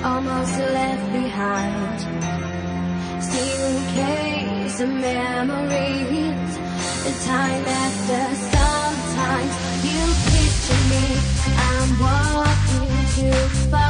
almost left behind. Suitcase of memories, the time after sometimes you picture me. I'm walking too far.